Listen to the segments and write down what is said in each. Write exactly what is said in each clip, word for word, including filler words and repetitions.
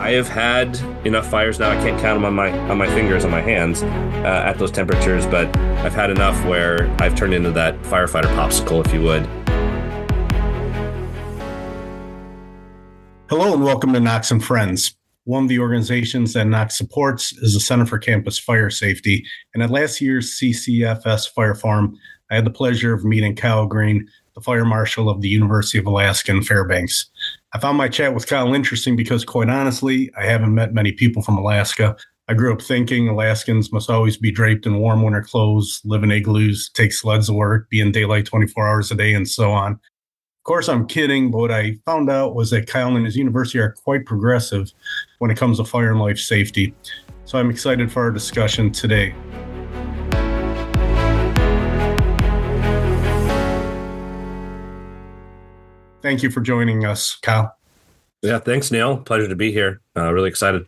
I have had enough fires now. I can't count them on my on my fingers, on my hands, uh, at those temperatures, but I've had enough where I've turned into that firefighter popsicle, if you would. Hello and welcome to Knox and Friends. One of the organizations that Knox supports is the Center for Campus Fire Safety. And at last year's C C F S Fire Forum, I had the pleasure of meeting Kyle Green, the Fire Marshal of the University of Alaska in Fairbanks. I found my chat with Kyle interesting because, quite honestly, I haven't met many people from Alaska. I grew up thinking Alaskans must always be draped in warm winter clothes, live in igloos, take sleds to work, be in daylight twenty-four hours a day, and so on. Of course, I'm kidding, but what I found out was that Kyle and his university are quite progressive when it comes to fire and life safety. So I'm excited for our discussion today. Thank you for joining us, Kyle. Yeah, thanks, Neil. Pleasure to be here. Uh, really excited.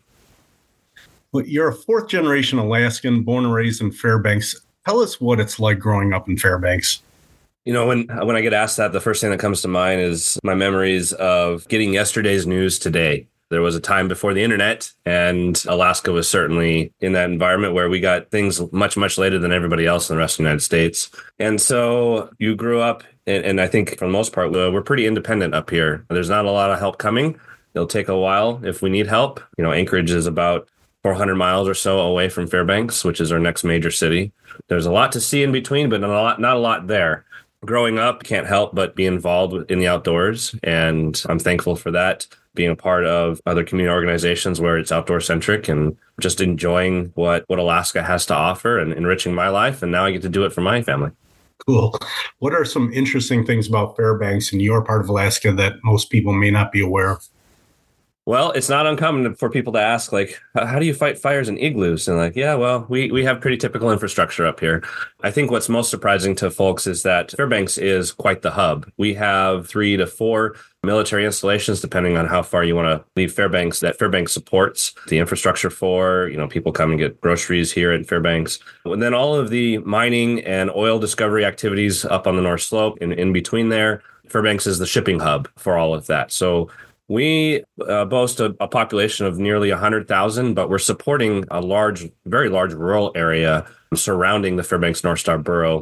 Well, you're a fourth generation Alaskan, born and raised in Fairbanks. Tell us what it's like growing up in Fairbanks. You know, when when I get asked that, the first thing that comes to mind is my memories of getting yesterday's news today. There was a time before the internet, and Alaska was certainly in that environment where we got things much, much later than everybody else in the rest of the United States. And so you grew up, and, and I think for the most part, we're pretty independent up here. There's not a lot of help coming. It'll take a while if we need help. You know, Anchorage is about four hundred miles or so away from Fairbanks, which is our next major city. There's a lot to see in between, but not a lot, not a lot there. Growing up, can't help but be involved in the outdoors, and I'm thankful for that. Being a part of other community organizations where it's outdoor centric and just enjoying what, what Alaska has to offer and enriching my life. And now I get to do it for my family. Cool. What are some interesting things about Fairbanks and your part of Alaska that most people may not be aware of? Well, it's not uncommon for people to ask, like, how do you fight fires in igloos? And like, yeah, well, we, we have pretty typical infrastructure up here. I think what's most surprising to folks is that Fairbanks is quite the hub. We have three to four military installations, depending on how far you want to leave Fairbanks, that Fairbanks supports the infrastructure for. You know, people come and get groceries here in Fairbanks. And then all of the mining and oil discovery activities up on the North Slope and in between there, Fairbanks is the shipping hub for all of that. So we uh, boast a, a population of nearly one hundred thousand, but we're supporting a large, very large rural area surrounding the Fairbanks North Star Borough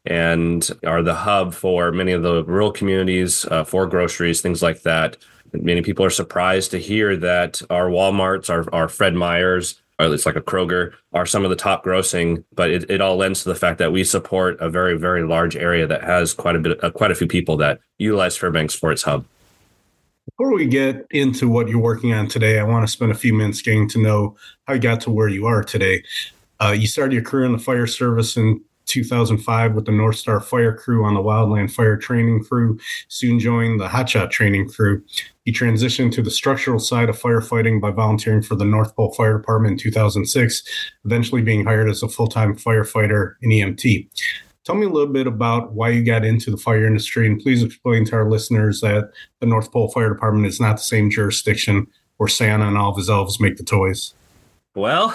and are the hub for many of the rural communities, uh, for groceries, things like that. Many people are surprised to hear that our Walmarts, our, our Fred Meyers, or at least like a Kroger, are some of the top grossing, but it, it all lends to the fact that we support a very, very large area that has quite a bit, uh, quite a few people that utilize Fairbanks for its hub. Before we get into what you're working on today, I want to spend a few minutes getting to know how you got to where you are today. Uh, you started your career in the fire service in two thousand five with the North Star Fire Crew on the Wildland Fire Training Crew, soon joined the Hotshot Training Crew. You transitioned to the structural side of firefighting by volunteering for the North Pole Fire Department in two thousand six, eventually being hired as a full-time firefighter in E M T. Tell me a little bit about why you got into the fire industry, and please explain to our listeners that the North Pole Fire Department is not the same jurisdiction where Santa and all of his elves make the toys. Well,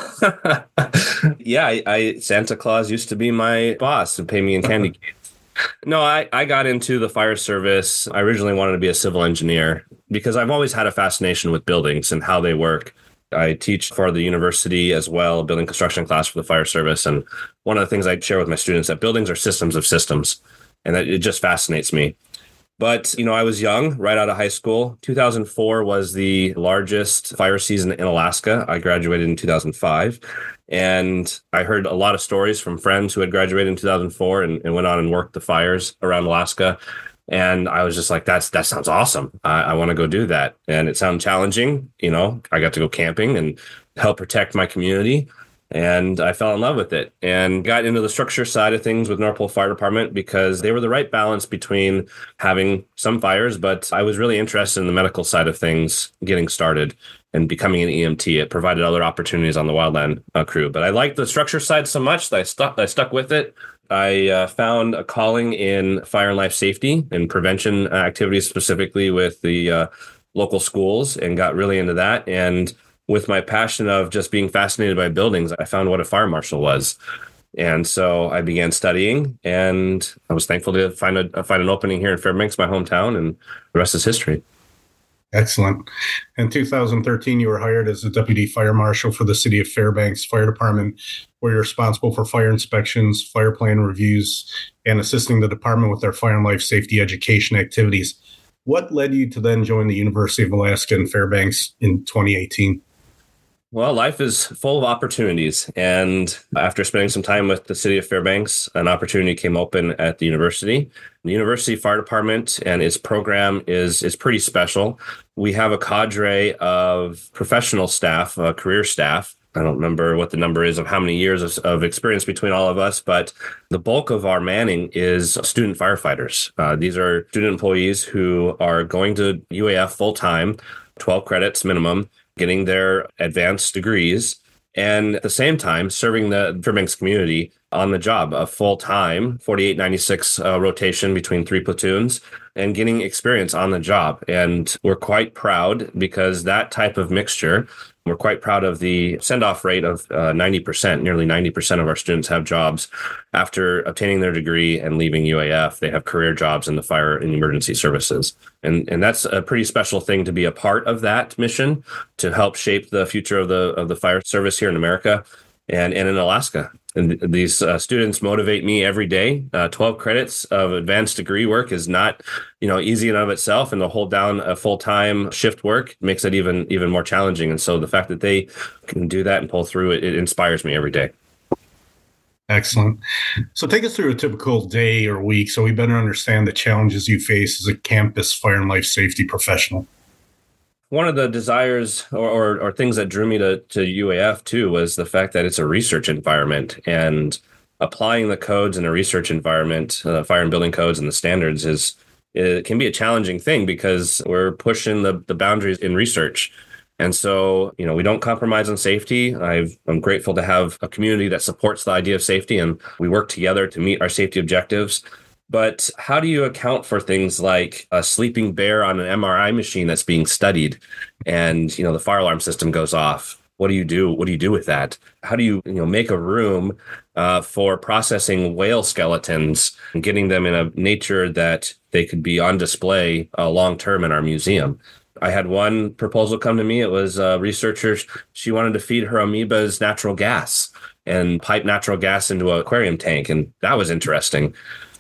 yeah, I, I Santa Claus used to be my boss and pay me in candy canes. No, I, I got into the fire service. I originally wanted to be a civil engineer because I've always had a fascination with buildings and how they work. I teach for the university as well, building construction class for the fire service. And one of the things I share with my students that buildings are systems of systems, and that it just fascinates me. But, you know, I was young, right out of high school. two thousand four was the largest fire season in Alaska. I graduated in two thousand five. And I heard a lot of stories from friends who had graduated in two thousand four and, and went on and worked the fires around Alaska. And I was just like, that's, that sounds awesome. I, I want to go do that. And it sounded challenging. You know, I got to go camping and help protect my community. And I fell in love with it and got into the structure side of things with North Pole Fire Department because they were the right balance between having some fires, but I was really interested in the medical side of things getting started and becoming an E M T. It provided other opportunities on the Wildland uh, crew. But I liked the structure side so much that I stuck, I stuck with it. I uh, found a calling in fire and life safety and prevention activities, specifically with the uh, local schools, and got really into that. And with my passion of just being fascinated by buildings, I found what a fire marshal was. And so I began studying, and I was thankful to find a find an opening here in Fairbanks, my hometown, and the rest is history. Excellent. In two thousand thirteen, you were hired as a deputy fire marshal for the city of Fairbanks Fire Department, where you're responsible for fire inspections, fire plan reviews, and assisting the department with their fire and life safety education activities. What led you to then join the University of Alaska in Fairbanks in twenty eighteen? Well, life is full of opportunities. And after spending some time with the city of Fairbanks, an opportunity came open at the university. The University Fire Department and its program is, is pretty special. We have a cadre of professional staff, uh, career staff. I don't remember what the number is of how many years of, of experience between all of us, but the bulk of our manning is student firefighters. Uh, these are student employees who are going to U A F full-time, twelve credits minimum, getting their advanced degrees, and at the same time serving the Fairbanks community on the job, a full-time forty-eight ninety-six uh, rotation between three platoons, and getting experience on the job. And we're quite proud because that type of mixture, we're quite proud of the send-off rate of uh, ninety percent. Nearly ninety percent of our students have jobs after obtaining their degree and leaving U A F. They have career jobs in the fire and emergency services. And and that's a pretty special thing to be a part of that mission to help shape the future of the of the fire service here in America and, and in Alaska. And these uh, students motivate me every day. Uh, twelve credits of advanced degree work is not, you know, easy in and of itself, and to hold down a full-time shift work makes it even even more challenging. And so the fact that they can do that and pull through it, it inspires me every day. Excellent. So take us through a typical day or week so we better understand the challenges you face as a campus fire and life safety professional. One of the desires or, or, or things that drew me to, to U A F, too, was the fact that it's a research environment, and applying the codes in a research environment, uh, fire and building codes and the standards, is it can be a challenging thing because we're pushing the, the boundaries in research. And so, you know, we don't compromise on safety. I've, I'm grateful to have a community that supports the idea of safety, and we work together to meet our safety objectives. But how do you account for things like a sleeping bear on an M R I machine that's being studied and, you know, the fire alarm system goes off? What do you do? What do you do with that? How do you, you know, make a room uh, for processing whale skeletons and getting them in a nature that they could be on display uh, long term in our museum? I had one proposal come to me. It was a researcher. She wanted to feed her amoebas natural gas and pipe natural gas into an aquarium tank. And that was interesting.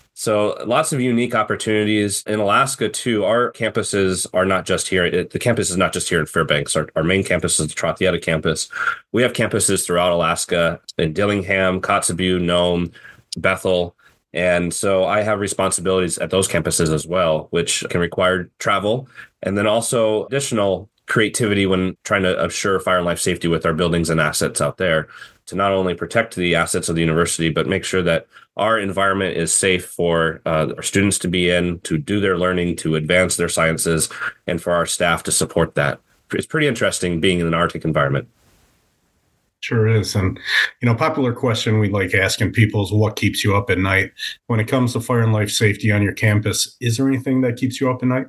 So lots of unique opportunities in Alaska, too. Our campuses are not just here. It, the campus is not just here in Fairbanks. Our, our main campus is the Trothieta campus. We have campuses throughout Alaska in Dillingham, Kotzebue, Nome, Bethel. And so I have responsibilities at those campuses as well, which can require travel and then also additional creativity when trying to assure fire and life safety with our buildings and assets out there, to not only protect the assets of the university, but make sure that our environment is safe for uh, our students to be in, to do their learning, to advance their sciences, and for our staff to support that. It's pretty interesting being in an Arctic environment. Sure is. And, you know, popular question we like asking people is what keeps you up at night? When it comes to fire and life safety on your campus, is there anything that keeps you up at night?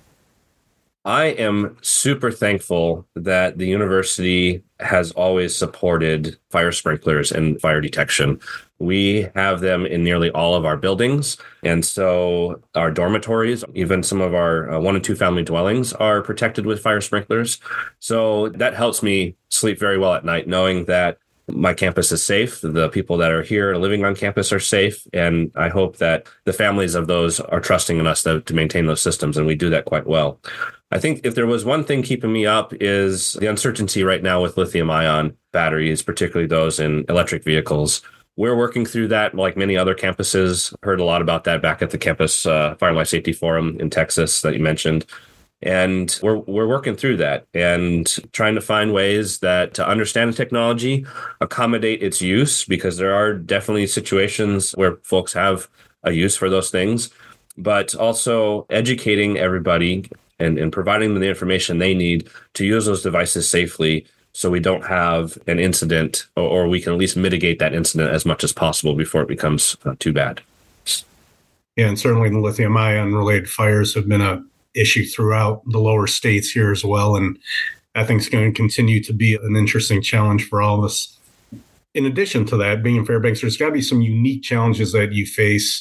I am super thankful that the university has always supported fire sprinklers and fire detection. We have them in nearly all of our buildings. And so our dormitories, even some of our uh, one and two family dwellings are protected with fire sprinklers. So that helps me sleep very well at night, knowing that my campus is safe. The people that are here living on campus are safe. And I hope that the families of those are trusting in us to, to maintain those systems. And we do that quite well. I think if there was one thing keeping me up is the uncertainty right now with lithium ion batteries, particularly those in electric vehicles. We're working through that like many other campuses. Heard a lot about that back at the campus uh, Fire and Life Safety Forum in Texas that you mentioned. And we're we're working through that and trying to find ways that to understand the technology, accommodate its use, because there are definitely situations where folks have a use for those things, but also educating everybody and, and providing them the information they need to use those devices safely so we don't have an incident, or, or we can at least mitigate that incident as much as possible before it becomes uh, too bad. Yeah, and certainly the lithium ion related fires have been a issue throughout the lower states here as well. And I think it's going to continue to be an interesting challenge for all of us. In addition to that, being in Fairbanks, there's got to be some unique challenges that you face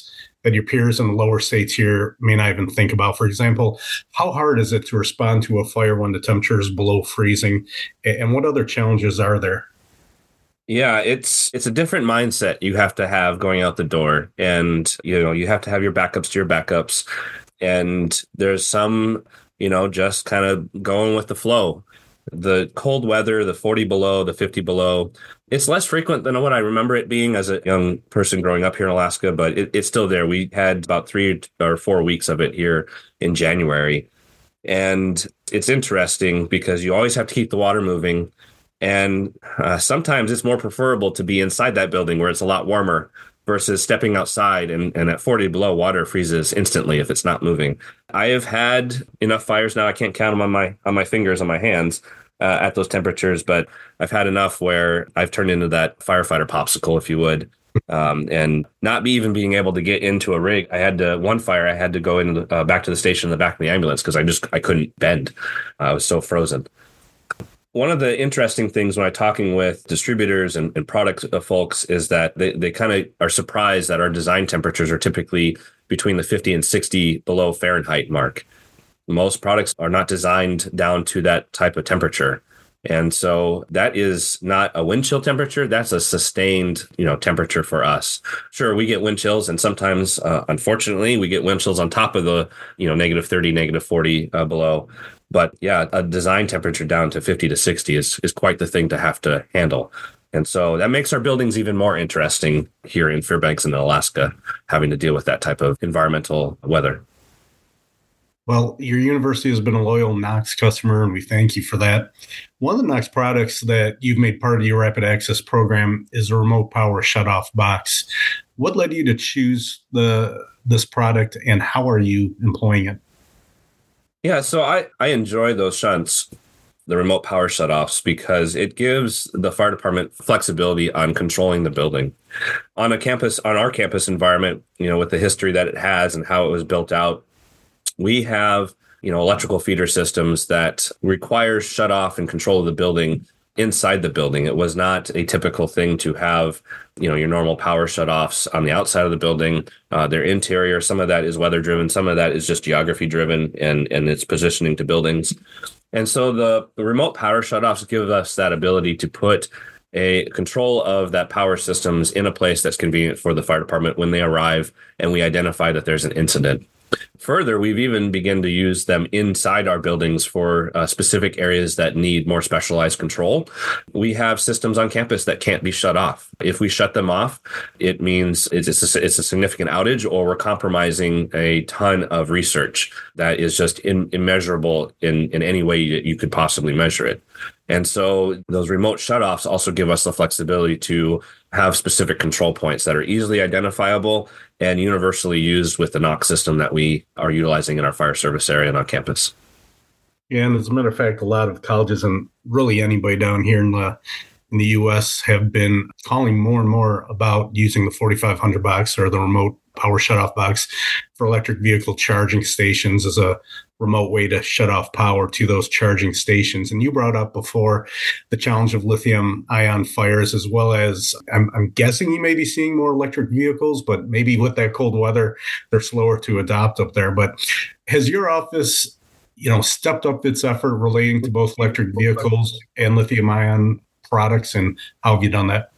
that your peers in the lower states here may not even think about. For example, how hard is it to respond to a fire when the temperature is below freezing? And what other challenges are there? Yeah, it's it's a different mindset you have to have going out the door. And, you know, you have to have your backups to your backups. And there's some, you know, just kind of going with the flow. The cold weather, the forty below, the fifty below, it's less frequent than what I remember it being as a young person growing up here in Alaska, but it, it's still there. We had about three or four weeks of it here in January. And it's interesting because you always have to keep the water moving. And uh, sometimes it's more preferable to be inside that building where it's a lot warmer versus stepping outside and, and at forty below, water freezes instantly if it's not moving. I have had enough fires now. I can't count them on my on my fingers, on my hands uh, at those temperatures, but I've had enough where I've turned into that firefighter popsicle, if you would, um, and not be even being able to get into a rig. I had to, one fire, I had to go in uh, back to the station in the back of the ambulance because I just I couldn't bend. Uh, I was so frozen. One of the interesting things when I'm talking with distributors and, and product folks is that they, they kind of are surprised that our design temperatures are typically between the fifty and sixty below Fahrenheit mark. Most products are not designed down to that type of temperature. And so that is not a wind chill temperature. That's a sustained, you know, temperature for us. Sure, we get wind chills, and sometimes, uh, unfortunately, we get wind chills on top of the, you know, negative thirty, negative forty uh, below. But yeah, a design temperature down to fifty to sixty is, is quite the thing to have to handle. And so that makes our buildings even more interesting here in Fairbanks and Alaska, having to deal with that type of environmental weather. Well, your university has been a loyal Knox customer, and we thank you for that. One of the Knox products that you've made part of your Rapid Access program is a remote power shutoff box. What led you to choose the this product, and how are you employing it? Yeah, so I, I enjoy those shunts, the remote power shutoffs, because it gives the fire department flexibility on controlling the building. On a campus, on our campus environment, you know, with the history that it has and how it was built out, we have, you know, electrical feeder systems that require shut off and control of the building inside the building. It was not a typical thing to have, you know, your normal power shutoffs on the outside of the building. Uh, their interior, some of that is weather driven, some of that is just geography driven, and and its positioning to buildings. And so the, the remote power shutoffs give us that ability to put a control of that power systems in a place that's convenient for the fire department when they arrive and we identify that there's an incident. Further, we've even begun to use them inside our buildings for uh, specific areas that need more specialized control. We have systems on campus that can't be shut off. If we shut them off, it means it's a, it's a significant outage, or we're compromising a ton of research that is just in, immeasurable in, in any way you, you could possibly measure it. And so those remote shutoffs also give us the flexibility to have specific control points that are easily identifiable and universally used with the Knox system that we are utilizing in our fire service area and on campus. Yeah, and as a matter of fact, a lot of colleges and really anybody down here in the in the U S have been calling more and more about using the forty-five hundred box or the remote power shutoff box for electric vehicle charging stations as a remote way to shut off power to those charging stations. And you brought up before the challenge of lithium ion fires, as well as I'm, I'm guessing you may be seeing more electric vehicles, but maybe with that cold weather, they're slower to adopt up there. But has your office, you know, stepped up its effort relating to both electric vehicles and lithium ion products, and how have you done that?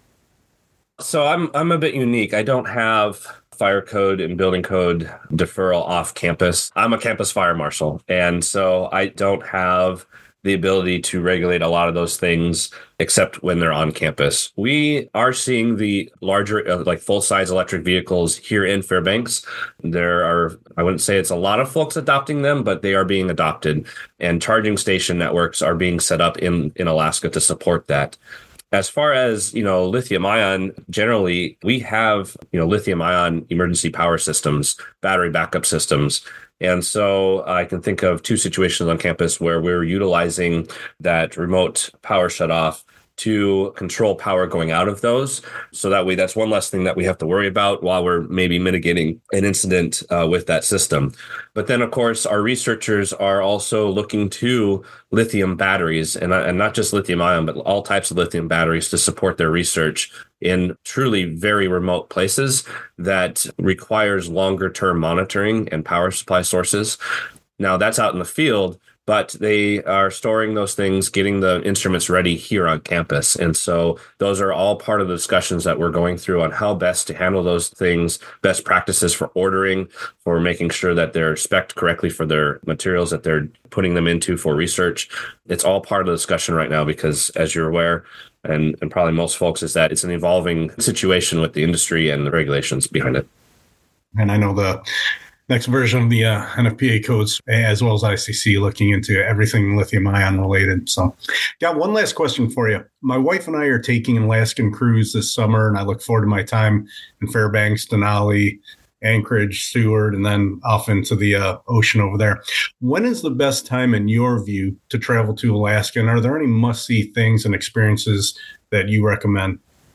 So I'm I'm a bit unique. I don't have fire code and building code deferral off campus. I'm a campus fire marshal, and so I don't have the ability to regulate a lot of those things except when they're on campus. We are seeing the larger, uh, like full-size electric vehicles here in Fairbanks. There are, I wouldn't say it's a lot of folks adopting them, but they are being adopted, and charging station networks are being set up in, in Alaska to support that. As far as, you know, lithium ion, generally, we have, you know, lithium ion emergency power systems, battery backup systems. And so I can think of two situations on campus where we're utilizing that remote power shutoff to control power going out of those. So that way, that's one less thing that we have to worry about while we're maybe mitigating an incident uh, with that system. But then, of course, our researchers are also looking to lithium batteries, and, and not just lithium ion, but all types of lithium batteries to support their research in truly very remote places that requires longer term monitoring and power supply sources. Now, that's out in the field, but they are storing those things, getting the instruments ready here on campus. And so those are all part of the discussions that we're going through on how best to handle those things, best practices for ordering, for making sure that they're spec'd correctly for their materials that they're putting them into for research. It's all part of the discussion right now because, as you're aware, and, and probably most folks, is that it's an evolving situation with the industry and the regulations behind it. And I know the next version of the uh, N F P A codes, as well as I C C, looking into everything lithium ion related. So, got one last question for you. My wife and I are taking an Alaskan cruise this summer, and I look forward to my time in Fairbanks, Denali, Anchorage, Seward, and then off into the uh, ocean over there. When is the best time, in your view, to travel to Alaska? And are there any must-see things and experiences that you recommend?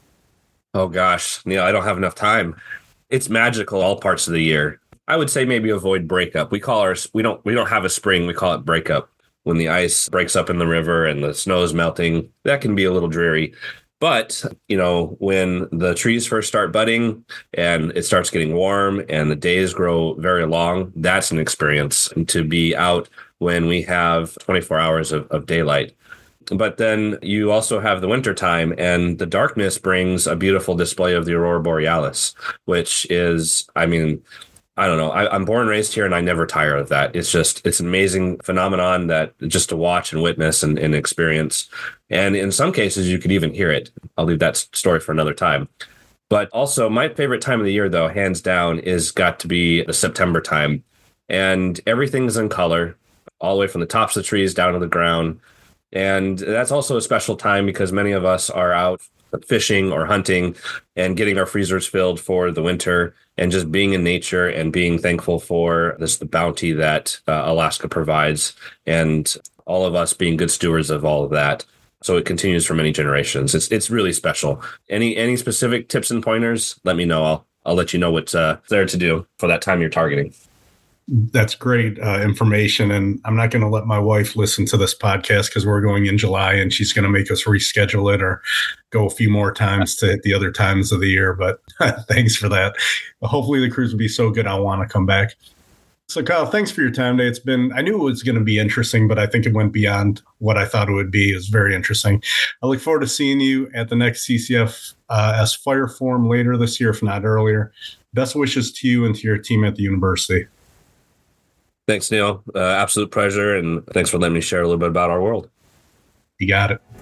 Oh, gosh. Neil, I don't have enough time. It's magical all parts of the year. I would say maybe avoid breakup. We call our we don't we don't have a spring. We call it breakup. When the ice breaks up in the river and the snow is melting, that can be a little dreary. But, you know, when the trees first start budding and it starts getting warm and the days grow very long, that's an experience to be out when we have twenty-four hours of, of daylight. But then you also have the wintertime, and the darkness brings a beautiful display of the aurora borealis, which is, I mean, I don't know. I, I'm born and raised here, and I never tire of that. It's just, it's an amazing phenomenon that just to watch and witness and, and experience. And in some cases, you could even hear it. I'll leave that story for another time. But also, my favorite time of the year, though, hands down, is got to be the September time. And everything's in color, all the way from the tops of the trees down to the ground. And that's also a special time because many of us are out fishing or hunting and getting our freezers filled for the winter and just being in nature and being thankful for this the bounty that uh, Alaska provides, and all of us being good stewards of all of that. So it continues for many generations. It's it's really special. Any any specific tips and pointers, let me know. I'll I'll let you know what's uh, there to do for that time you're targeting. That's great uh, information. And I'm not going to let my wife listen to this podcast because we're going in July and she's going to make us reschedule it or go a few more times to hit the other times of the year. But thanks for that. Hopefully the cruise will be so good I'll want to come back. So, Kyle, thanks for your time today. It's been, I knew it was going to be interesting, but I think it went beyond what I thought it would be. It was very interesting. I look forward to seeing you at the next C C F uh, S Fire Forum later this year, if not earlier. Best wishes to you and to your team at the university. Thanks, Neil. Uh, absolute pleasure. And thanks for letting me share a little bit about our world. You got it.